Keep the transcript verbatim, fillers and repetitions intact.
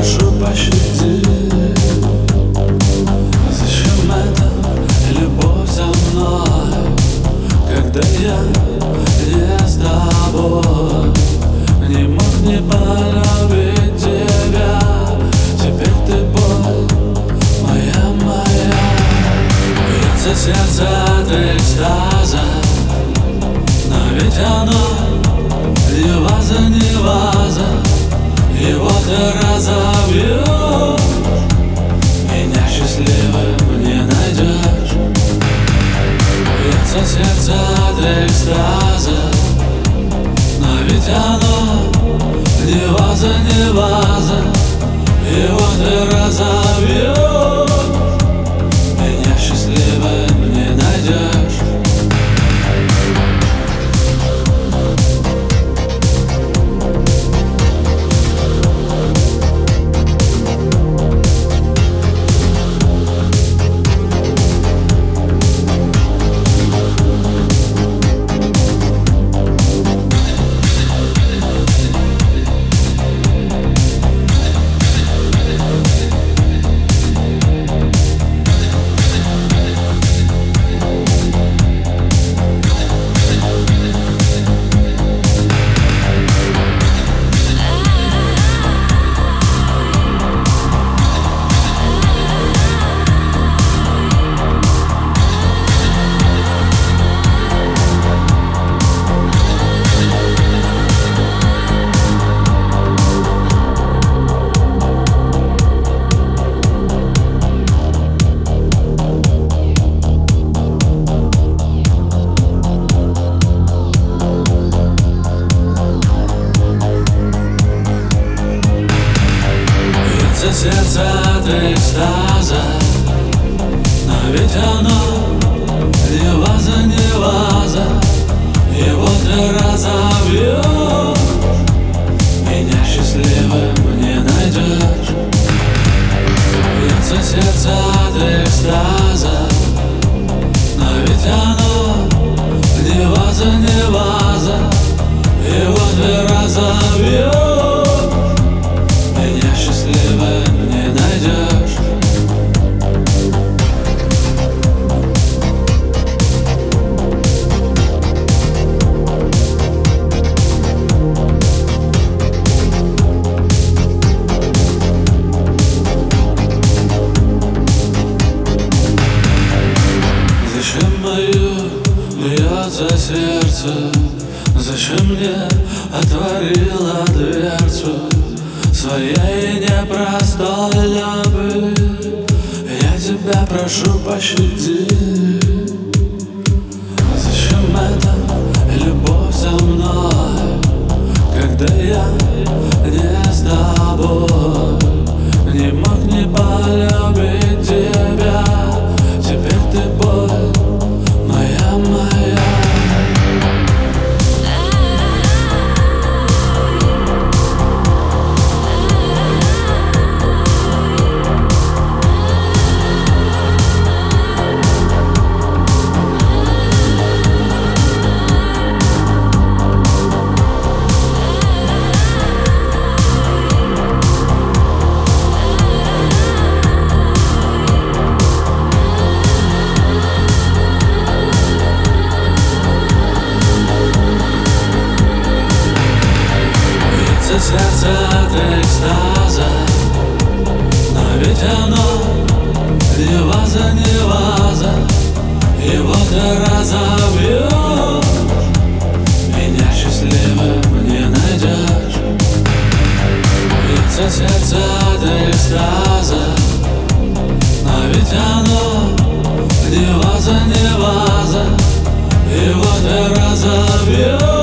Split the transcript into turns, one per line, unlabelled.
прошу, пощади. Зачем эта любовь со мной, когда я не с тобой? Не мог не полюбить тебя, теперь ты боль моя, моя. Бьется сердце от экстаза, но ведь оно не ваза, не ваза. Его ты разобьешь, меня счастливым не найдешь. Бьется сердце от экстаза, но ведь оно не ваза, не ваза. Его ты разобьешь, меня счастливым не найдешь. Сердце от экстаза, но ведь оно не ваза, не ваза. Его ты разобьешь, меня счастливым не найдешь. Бьется сердце от экстаза, но ведь оно не ваза, не ваза. Его ты разобьешь, меня счастливым не найдешь. Зачем мое бьется сердце? Зачем мне отворила дверцу своей непростой любви? Я тебя прошу, пощади. Зачем эта любовь со мной, когда я не с тобой? Не мог не полюбить тебя, теперь ты боль моя, моя. Сердце от экстаза, но ведь оно не ваза, не ваза. Его ты разобьешь, меня счастливым не найдешь. Бьется сердце от экстаза, но ведь оно не ваза, не ваза. Его ты разобьешь.